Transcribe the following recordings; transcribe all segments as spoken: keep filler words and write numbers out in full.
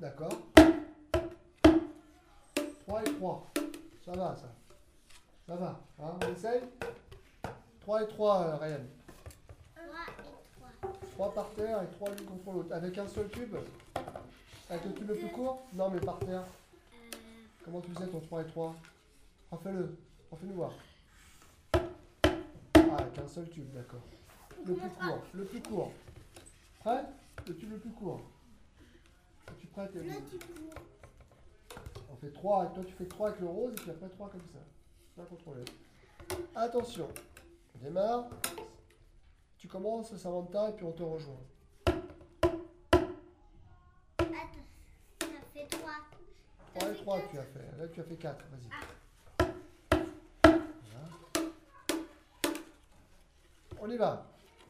D'accord. trois et trois. Ça va, ça. Ça va. Hein, on essaye. trois et trois, euh, Ryan. trois et trois. trois par terre et trois l'une contre l'autre. Avec un seul tube? Avec le tube le plus court? Non, mais par terre. Euh, Comment tu faisais ton trois et trois? Refais-le. Refais-nous voir. Ah, avec un seul tube, d'accord. Le plus court. Le plus court. Prêt? Le tube le plus court. Es-tu prête, Émilie? là, tu peux. On fait trois. Toi, tu fais trois avec le rose et puis après trois comme ça. Pas contrôler. Attention. On démarre. Tu commences, Samantha, et puis on te rejoint. Attends, ça fait trois. trois et trois, tu as fait. Là, tu as fait quatre. Vas-y. Ah. Voilà. On y va.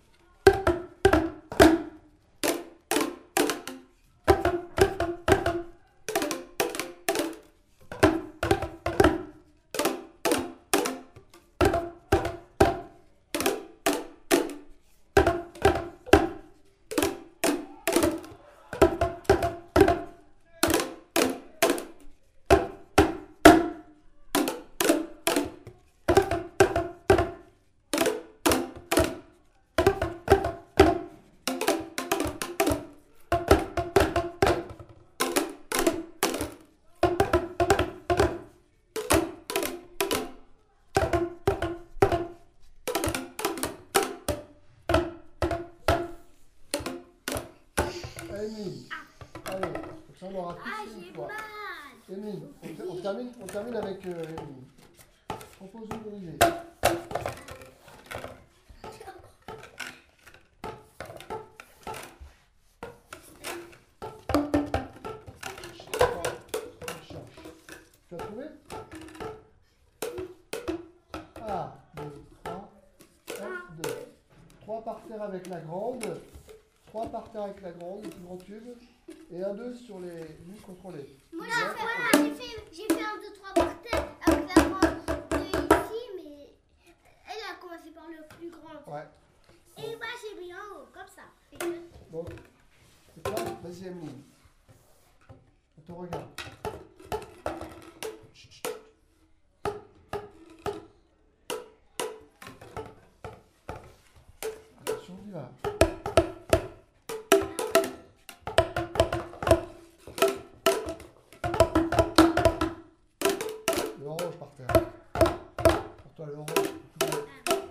Émile, allez, comme ça on aura tous Ah, une j'ai fois. mal. Émile, on, te- on termine, on termine avec euh, Émile. Propose une idée. Tu as trouvé? Ah, deux, trois, un, deux. trois par terre avec la grande, trois par terre avec la grande, le plus grand tube, et un deux sur les lignes contrôlées. Moi, j'ai fait, voilà, j'ai fait, j'ai fait un, deux, trois par terre avec la grande de ici, mais elle a commencé par le plus grand. Ouais. Et moi, j'ai mis en haut, comme ça. Donc, c'est toi? Vas-y, Emeline. On te regarde. Chut, chut. Attention, on y va. Le orange par terre. Pour toi, le orange. le plus gros.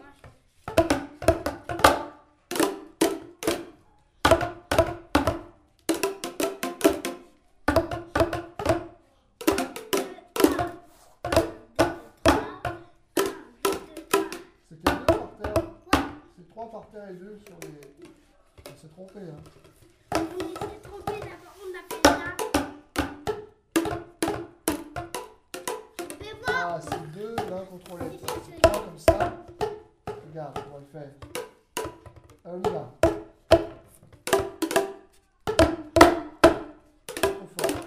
C'est quel deux par terre? C'est trois par terre et deux sur les. On s'est trompé, hein. On s'est trompé d'abord, on a fait ça. Mais moi, Ah, c'est deux l'un contre l'autre. J'ai fait C'est trois comme ça. Regarde comment on le fait. Allez, on y va. Trop fort.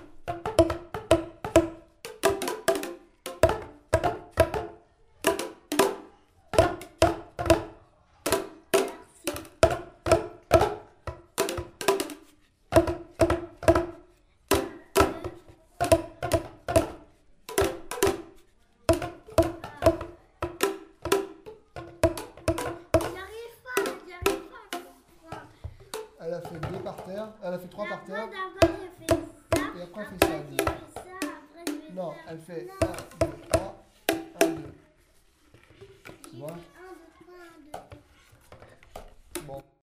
j'arrive pas, j'arrive pas à comprendre. Elle a fait deux par terre. Elle a fait trois par Moi, terre. d'abord, j'ai fait ça. Et après, elle fait ça. Après, j'ai fait ça. Après, j'ai fait Non, ça. elle fait Non. un, deux, trois, un, deux. Tu J'ai vois? fait un, deux, trois, un, deux. Bon.